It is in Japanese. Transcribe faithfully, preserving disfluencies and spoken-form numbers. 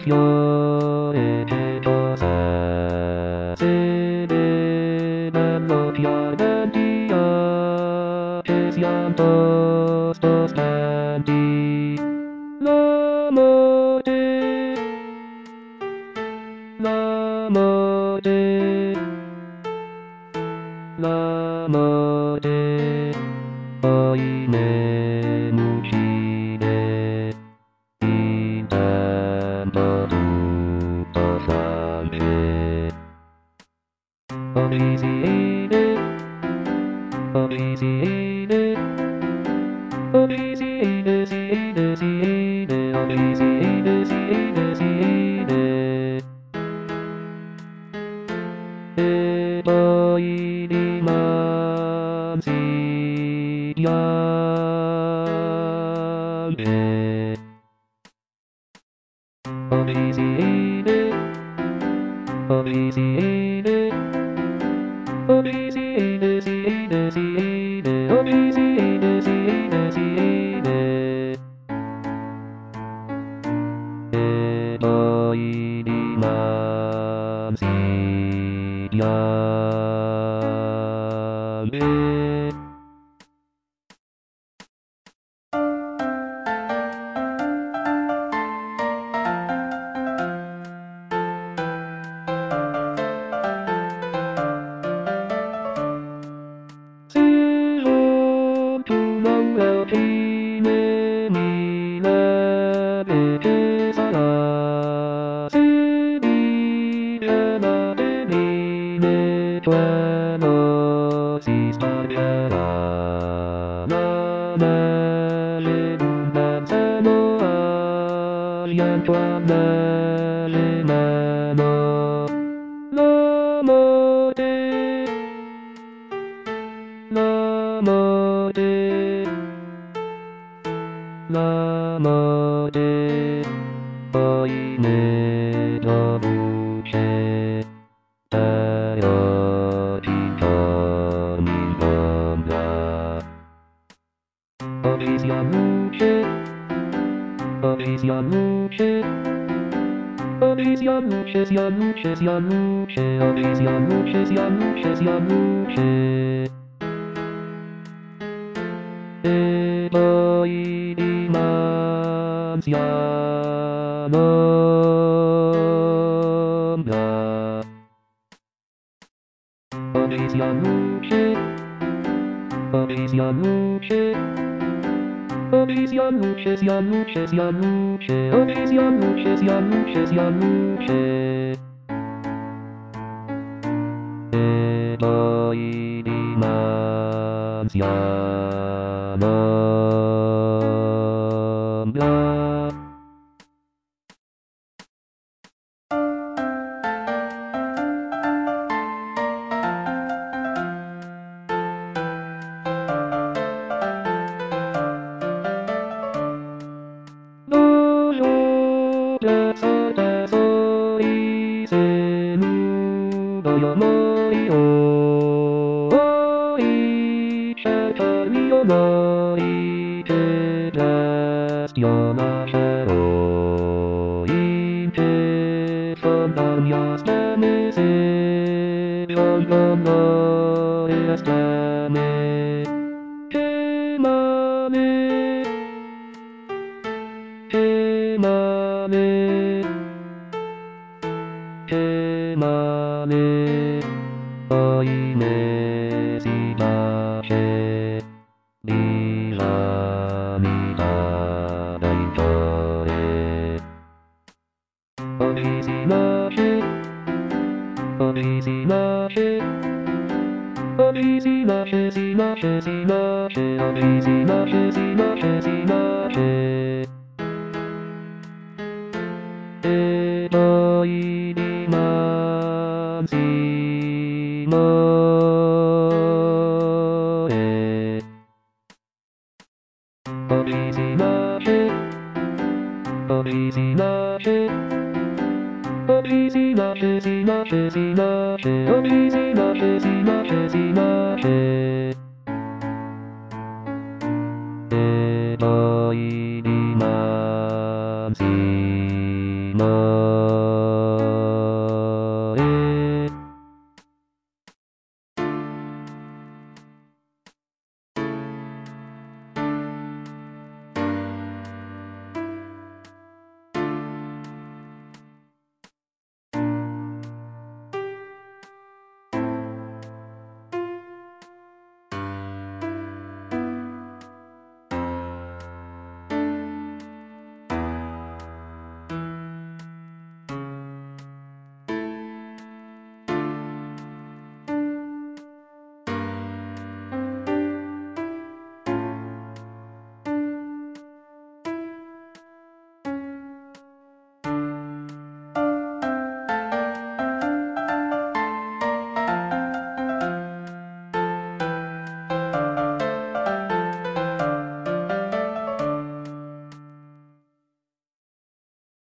よえてとさせでなのぴゃなんてやてすやんとストスタンディラモテラモテラモテおいねむちでいたんとずっとさめおいしいねおいしいねおいしいねしいねしいねおいしいねしいねしいねえといりまんしやんえおいしいねおいしいねおいしいねしいねしいねおいしいねしいねしいねえといりまんしやんえせろとなんあきめみらべてさらせみらなでみねとあのしスタビアラなまれんなさのあやんとあなれなのなもでラモデラモデおいねどぶけたよちとみどんだおいしやむけおいしやむけおいしやむけしやむけしやむけおいしやむけしやむけしやむけえといりまんしやのんだおいしやむけおいしやむけおいしやむけしやむけしやむけおいしやむけしやむけしやむけえといりまんしやのんだどうよだそだそいせぬどよもいよいしゃたみよないてだすよなしゃろいてそんなんやすためせよんよのやすためてまめてまめてまめおいねしたけみらみだだいとえおいしまけおいしまけおいしまけしまけしまけおいしまけしまけしまけえといりまんしのえおいしまけおいしまけおいしまけしまけしまけおいしまけしまけしまけえといりまんしの